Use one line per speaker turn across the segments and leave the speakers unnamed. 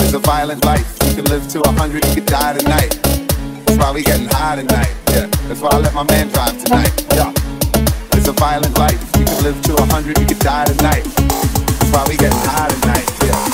It's a violent life. You can live to 100, you could die tonight. That's why we getting high tonight. Yeah, that's why I let my man drive tonight. Yeah, it's a violent life. You can live to 100, you could die tonight. That's why we getting high tonight. Yeah.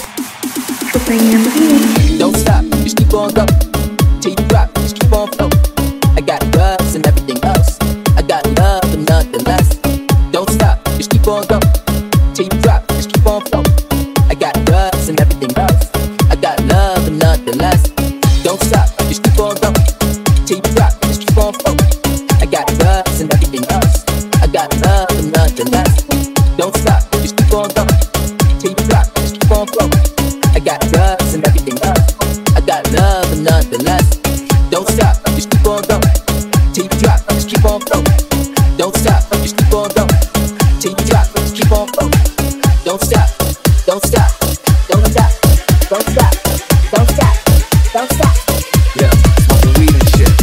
Don't stop, just keep on going. Till you drop, just keep on flow. I got drugs and everything else. I got love and nothing less. Don't stop, just keep on going. Till you drop, just keep on flow. I got drugs and everything else. I got love and nothing less. Don't stop, just keep on going. Till you drop, just keep on flow. I got drugs and everything else. I got love and nothing less. Don't stop, just keep on going. Till you drop, just keep on flow. I got drugs and everything else. I got love and nothing less. Don't stop, just keep on going. Till you drop, just keep on flow. Don't stop, just keep on going. Till you drop, just keep on flow. Don't stop, don't stop, don't stop, don't stop, don't stop, don't stop.
Yeah, smoking weed and shit.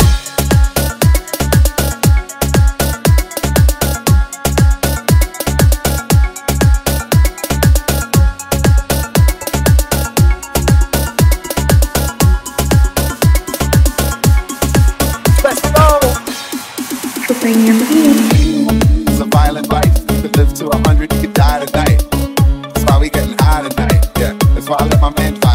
It's a violent life. You could live to 100, you could die tonight. That's why we getting high tonight. Yeah, that's why I let my man